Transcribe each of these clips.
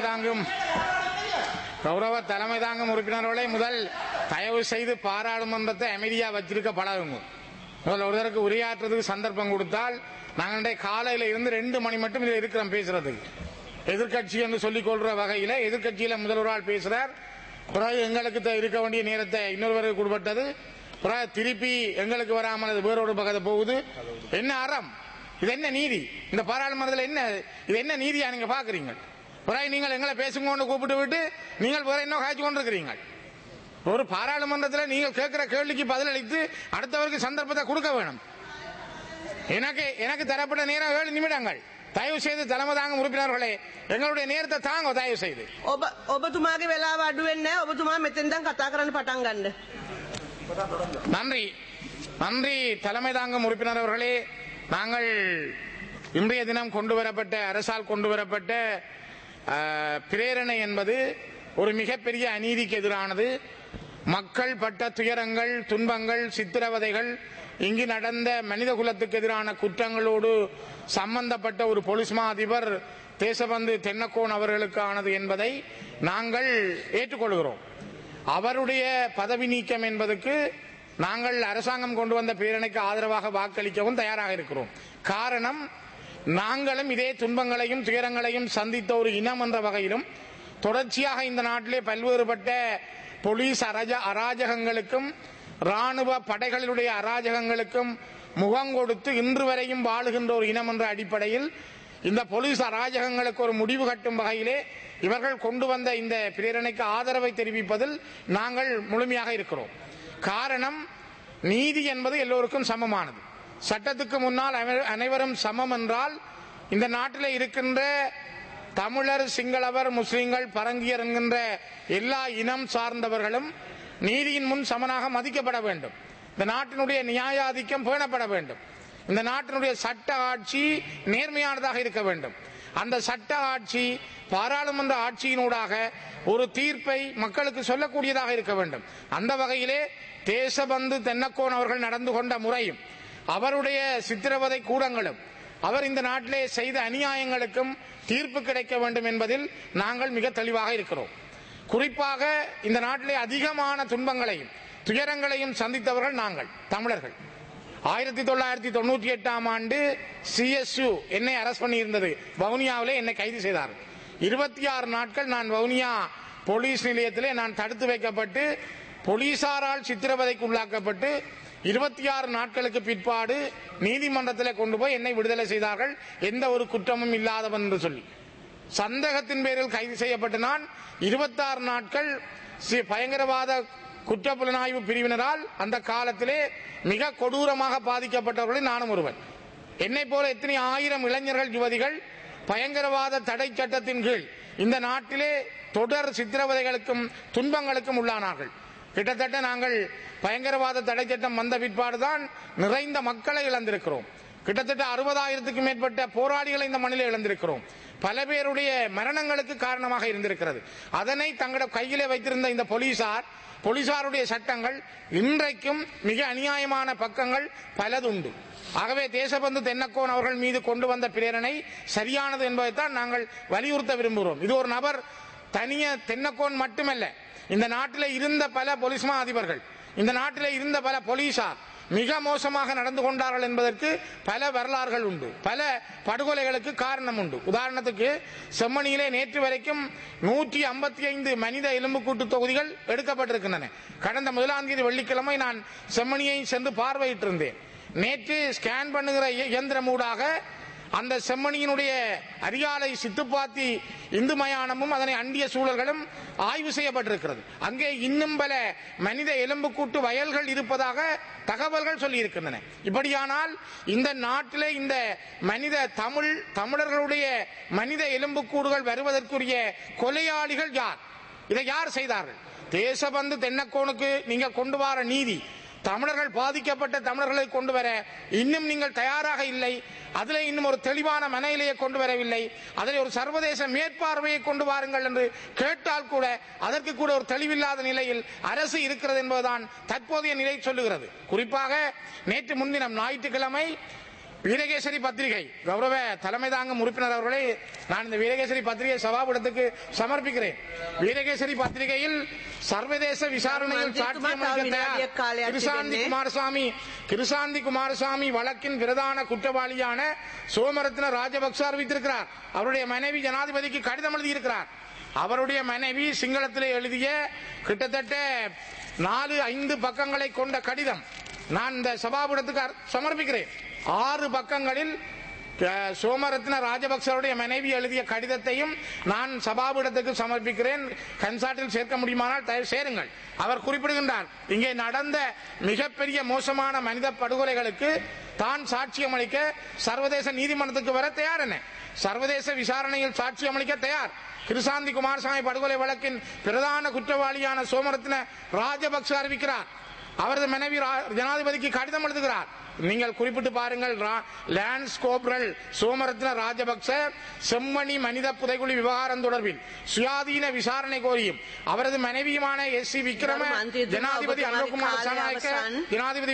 தாங்கும் உறுப்பினர்களை முதல் தயவு செய்து பாராளுமன்றத்தை அமைதியா வச்சிருக்க பழகுங்க. முதல் ஒருத்தருக்கு உரையாற்றுறதுக்கு சந்தர்ப்பம் கொடுத்தால் நாங்கள் காலையில இருந்து 2 மணி மட்டும் இதில் இருக்கிறோம் பேசுறதுக்கு. எதிர்கட்சி என்று சொல்லிக் கொள்ற வகையில எதிர்கட்சியில முதல்வரால் பேசுறார், பிறகு எங்களுக்கு இருக்க வேண்டிய நேரத்தை இன்னொருவருக்கு கொடுப்பட்டது, பிறகு திருப்பி எங்களுக்கு வராமல் அது வேறொரு பக்கத்தை போகுது. என்ன அறம் இது? என்ன நீதி? இந்த பாராளுமன்றத்தில் என்ன இது? என்ன நீதியா நீங்க பாக்குறீங்க? பிறகு நீங்கள் எங்களை பேசுங்கன்னு கூப்பிட்டு விட்டு நீங்கள் வேற என்ன காய்ச்சி கொண்டிருக்கிறீங்க? ஒரு பாராளுமன்றத்தில் நீங்கள் கேட்கிற கேள்விக்கு பதிலளித்து அடுத்தவருக்கு சந்தர்ப்பத்தை கொடுக்க வேணும். எனக்கு தரப்பட்ட நேரம் 7 நிமிடங்கள். தயவு செய்து தலைமை தாங்கும் உறுப்பினர்களே எங்களுடைய நேரத்தை தாங்க தயவு செய்து. ඔබතුමාගේ වෙලාව අඩු වෙන්නේ නැහැ. ඔබතුමා මෙතෙන් දැන් කතා කරන්න පටන් ගන්න. நன்றி நன்றி தலைமை தாங்கும் உறுப்பினர் அவர்களே. நாங்கள் இன்றைய தினம் அரசால் கொண்டு வரப்பட்ட பிரேரணை என்பது ஒரு மிகப்பெரிய அநீதிக்கு எதிரானது. மக்கள் பட்ட துயரங்கள், துன்பங்கள், சித்திரவதைகள், இங்கு நடந்த மனித குலத்துக்கு எதிரான குற்றங்களோடு சம்பந்தப்பட்ட ஒரு போலீஸ் மா அதிபர் தேசபந்து தென்னக்கோன் அவர்களுக்கானது என்பதை நாங்கள் ஏற்றுக்கொள்கிறோம். அவருடைய பதவி நீக்கம் என்பதற்கு நாங்கள் அரசாங்கம் கொண்டு வந்த பிரேரணைக்கு ஆதரவாக வாக்களிக்கவும் தயாராக இருக்கிறோம். காரணம், நாங்களும் இதே துன்பங்களையும் துயரங்களையும் சந்தித்த ஒரு இனம் என்ற வகையிலும் தொடர்ச்சியாக இந்த நாட்டிலே பல்வேறுபட்ட போலீஸ் அராஜகங்களுக்கும் ராணுவ படைகளுடைய அராஜகங்களுக்கும் முகம் கொடுத்து இன்று வரையும் வாழுகின்ற ஒரு இனம் என்ற அடிப்படையில் இந்த போலீஸ் அராஜகங்களுக்கு ஒரு முடிவு கட்டும் வகையிலே இவர்கள் கொண்டு வந்த இந்த பிரேரணைக்கு ஆதரவை தெரிவிப்பதில் நாங்கள் முழுமையாக இருக்கிறோம். காரணம், நீதி என்பது எல்லோருக்கும் சமமானது. சட்டத்துக்கு முன்னால் அனைவரும் சமம் என்றால் இந்த நாட்டில் இருக்கின்ற தமிழர், சிங்களவர், முஸ்லிம்கள், பரங்கியர் என்கின்ற எல்லா இனம் சார்ந்தவர்களும் நீதியின் முன் சமனாக மதிக்கப்பட வேண்டும். இந்த நாட்டினுடைய நியாயாதிக்கம் பேணப்பட வேண்டும். இந்த நாட்டினுடைய சட்ட ஆட்சி நேர்மையானதாக இருக்க வேண்டும். அந்த சட்ட ஆட்சி பாராளுமன்ற ஆட்சியினூடாக ஒரு தீர்ப்பை மக்களுக்கு சொல்லக்கூடியதாக இருக்க வேண்டும். அந்த வகையிலே தேசபந்து தென்னக்கோன் அவர்கள் நடந்து கொண்ட முறையும் அவருடைய சித்திரவதை கூடங்களும் அவர் இந்த நாட்டிலே செய்த அநியாயங்களுக்கும் தீர்ப்பு கிடைக்க வேண்டும் என்பதில் நாங்கள் மிக தெளிவாக இருக்கிறோம். குறிப்பாக இந்த நாட்டிலே அதிகமான துன்பங்களையும் துயரங்களையும் சந்தித்தவர்கள் நாங்கள் தமிழர்கள். 1998ஆம் ஆண்டு CSU என்னை அரெஸ்ட் பண்ணி இருந்தது. வவுனியாவிலே என்னை கைது செய்தார். 26 நாட்கள் நான் வவுனியா போலீஸ் நிலையத்திலே நான் தடுத்து வைக்கப்பட்டு போலீசாரால் சித்திரவதைக்கு உள்ளாக்கப்பட்டு 26 நாட்களுக்கு பிற்பாடு நீதிமன்றத்தில் கொண்டு போய் என்னை விடுதலை செய்தார்கள். எந்த ஒரு குற்றமும் இல்லாதவன் என்று சொல்லி சந்தேகத்தின் பேரில் கைது செய்யப்பட்டு நான் 26 நாட்கள் பயங்கரவாத குற்றப்புலனாய்வு பிரிவினரால் அந்த காலத்திலே மிக கொடூரமாக பாதிக்கப்பட்டவர்களில் நானும் ஒருவன். என்னை போல எத்தனை ஆயிரம் இளைஞர்கள், யுவதிகள் பயங்கரவாத தடை சட்டத்தின் கீழ் இந்த நாட்டிலே தொடர் சித்திரவதைகளுக்கும் துன்பங்களுக்கும் உள்ளானார்கள். கிட்டத்தட்ட நாங்கள் பயங்கரவாத தடை சட்டம் வந்த பிற்பாடுதான் நிறைந்த மக்களை இழந்திருக்கிறோம். கிட்டத்தட்ட 60,000க்கும் மேற்பட்ட போராளிகளை இந்த மண்ணிலே இழந்திருக்கிறோம். பல பேருடைய மரணங்களுக்கு காரணமாக இருந்திருக்கிறது. அதனை தங்களுடைய கையிலே வைத்திருந்த இந்த போலீசாருடைய சட்டங்கள் இன்றைக்கும் மிக அநியாயமான பக்கங்கள் பலதுண்டு. ஆகவே தேசபந்து தென்னக்கோன் அவர்கள் மீது கொண்டு வந்த பிரேரணை சரியானது என்பதைத்தான் நாங்கள் வலியுறுத்த விரும்புகிறோம். இது ஒரு நபர் தனிய தென்னக்கோன் மட்டுமல்ல, இந்த நாட்டில் இருந்த பல போலீஸ் மா அதிபர்கள், இந்த நாட்டில் இருந்த பல போலீசார் மிக மோசமாக நடந்து கொண்டார்கள் என்பதற்கு பல வரலாறுகள் உண்டு. பல படுகொலைகளுக்கு காரணம் உண்டு. உதாரணத்துக்கு செம்மணியிலே நேற்று வரைக்கும் 155 மனித எலும்புக்கூட்டு தொகுதிகள் எடுக்கப்பட்டிருக்கின்றன. கடந்த 1ஆம் தேதி வெள்ளிக்கிழமை நான் செம்மணியை சென்று பார்வையிட்டிருந்தேன். நேற்று ஸ்கேன் பண்ணுகிற இயந்திரம் ஊடாக அந்த செம்மணியினுடைய அரியாலை சித்துப்பாத்தி இந்து மயானமும் அதனை அண்டிய சூழல்களும் ஆய்வு செய்யப்பட்டிருக்கிறது. அங்கே இன்னும் பல மனித எலும்புக்கூட்டு வயல்கள் இருப்பதாக தகவல்கள் சொல்லி இருக்கின்றன. இப்படியானால் இந்த நாட்டிலே இந்த தமிழர்களுடைய மனித எலும்புக்கூடுகள் வருவதற்குரிய கொலையாளிகள் யார்? இதை யார் செய்தார்கள்? தேசபந்து தென்னக்கோனுக்கு நீங்க கொண்டு வர நீதி, தமிழர்கள் பாதிக்கப்பட்ட தமிழர்களை கொண்டு வர இன்னும் நீங்கள் தயாராக இல்லை. அதில் இன்னும் ஒரு தெளிவான மனநிலையை கொண்டு வரவில்லை. அதில் ஒரு சர்வதேச மேற்பார்வையை கொண்டு வாருங்கள் என்று கேட்டால் கூட அதற்கு கூட ஒரு தெளிவில்லாத நிலையில் அரசு இருக்கிறது என்பதுதான் தற்போதைய நிலை சொல்லுகிறது. குறிப்பாக நேற்று முன்தினம் ஞாயிற்றுக்கிழமை வீரகேசரி பத்திரிகை கௌரவ தலைமை தாங்கும் உறுப்பினர் அவர்களே, நான் இந்த வீரகேசரி பத்திரிகை சபாபீடத்துக்கு சமர்ப்பிக்கிறேன். வீரகேசரி பத்திரிகையில் சர்வதேச விசாரணையில் சாட்சியம் கிருசாந்தி குமாரசாமி வழக்கின் பிரதான குற்றவாளியான சோமரத்ன ராஜபக்ச அறிவித்திருக்கிறார். அவருடைய மனைவி ஜனாதிபதிக்கு கடிதம் எழுதியிருக்கிறார். அவருடைய மனைவி சிங்களத்திலே எழுதிய கிட்டத்தட்ட 4-5 பக்கங்களை கொண்ட கடிதம் நான் இந்த சபாபீடத்துக்கு சமர்ப்பிக்கிறேன். 6 பக்கங்களில் சோமரத்ன ராஜபக்சருடைய மனைவி எழுதிய கடிதத்தையும் நான் சபாபீடத்துக்கு சமர்ப்பிக்கிறேன். கன்சாட்டில் சேர்க்க முடியுமானால் தயவு சேருங்கள். அவர் குறிப்பிடுகின்றார், இங்கே நடந்த மிகப்பெரிய மோசமான மனித படுகொலைகளுக்கு தான் சாட்சியம் அளிக்க சர்வதேச நீதிமன்றத்துக்கு வர தயார் என, சர்வதேச விசாரணையில் சாட்சியம் அளிக்க தயார். கிருசாந்தி குமாரசாமி படுகொலை வழக்கின் பிரதான குற்றவாளியான சோமரத்ன ராஜபக்ச அறிவிக்கிறார். அவரது மனைவி ஜனாதிபதிக்கு கடிதம் எழுதுகிறார். நீங்கள் குறிப்பிட்டு பாருங்கள். லான்ஸ் கோப்ரல் சோமரத்ன ராஜபக்ச செம்மணி மனித புதைகுழி விவகாரம் தொடர்பில் சுயாதீன விசாரணை கோரியும் அவரது மனைவியுமான எஸ்.சி. விக்ரம ஜனாதிபதி அனுகுமார் சனாயக்க ஜனாதிபதி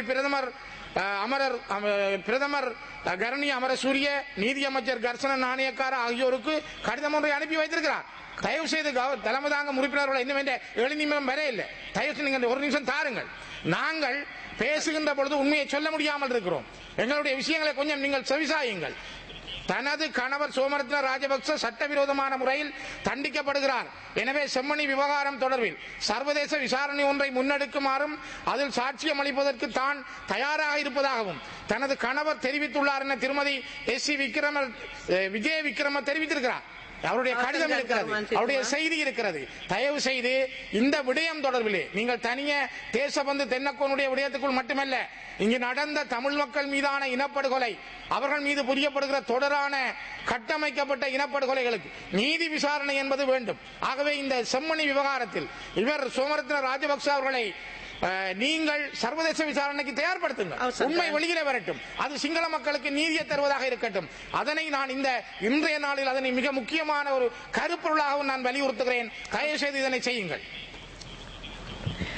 பிரதமர் கரணி அமரசூரிய நீதியமைச்சர் கர்சன நாணயக்கார ஆகியோருக்கு கடிதம் ஒன்றை அனுப்பி வைத்திருக்கிறார். தயவு செய்து தலைமை தாங்கும் உறுப்பினர்கள் இன்னும் எழுதி நிமிடம் வர இல்லை. தயவு செய்து நீங்கள் ஒரு நிமிஷம் தாருங்கள். நாங்கள் பேசுகின்ற பொழுது உண்மையை சொல்ல முடியாமல் இருக்கிறோம். எங்களுடைய விஷயங்களை கொஞ்சம் நீங்கள் செவிசாயுங்கள். தனது கணவர் சோமரத்ன ராஜபக்ச சட்டவிரோதமான முறையில் தண்டிக்கப்படுகிறார். எனவே செம்மணி விவகாரம் தொடர்பில் சர்வதேச விசாரணை ஒன்றை முன்னெடுக்குமாறும் அதில் சாட்சியம் அளிப்பதற்கு தான் தயாராக இருப்பதாகவும் தனது கணவர் தெரிவித்துள்ளார் என திருமதி எஸ்.சி. விஜய விக்ரம தெரிவித்திருக்கிறார். அவருடைய கடிதம் இருக்கிறது, அவருடைய செய்தி இருக்கிறது. தயவு செய்து இந்த விடயம் தொடர்பிலே நீங்கள் தனியே தேசபந்து தென்னக்கோனுடைய விடயத்துக்குள் மட்டுமல்ல, இங்கு நடந்த தமிழ் மக்கள் மீதான இனப்படுகொலை, அவர்கள் மீது புரியப்படுகிற தொடரான கட்டமைக்கப்பட்ட இனப்படுகொலைகளுக்கு நீதி விசாரணை என்பது வேண்டும். ஆகவே இந்த செம்மணி விவகாரத்தில் இவர் சோமரத்ன ராஜபக்ச அவர்களை நீங்கள் சர்வதேச விசாரணைக்கு தயார்படுத்துங்கள். உண்மை வெளியில வரட்டும். அது சிங்கள மக்களுக்கு நீதியை தருவதாக இருக்கட்டும். அதனை நான் இன்றைய நாளில் அதனை மிக முக்கியமான ஒரு கருப்பொருளாகவும் நான் வலியுறுத்துகிறேன். தயவு செய்து இதனை செய்யுங்கள்.